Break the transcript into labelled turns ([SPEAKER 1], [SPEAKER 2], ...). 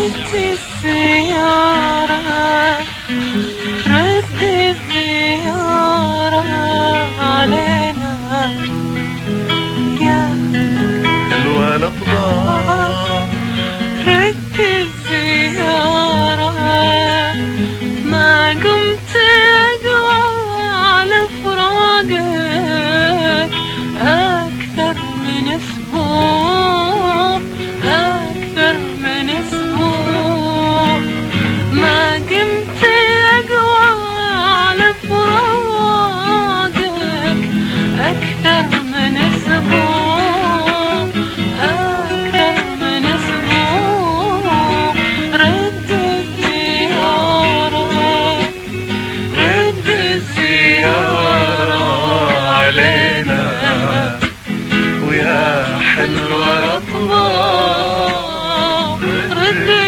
[SPEAKER 1] رد الزيارة رد الزيارة علينا يا
[SPEAKER 2] الولد ضاع.
[SPEAKER 1] رد الزيارة ما قمت أقوى على فراقك أكثر من أسبوع أكثر من أسبوع ما قمت أقوى على فراقك أكثر من أسبوع أكثر من أسبوع رد الزيارة رد الزيارة
[SPEAKER 2] علينا ويا حلوة رطبة
[SPEAKER 1] رد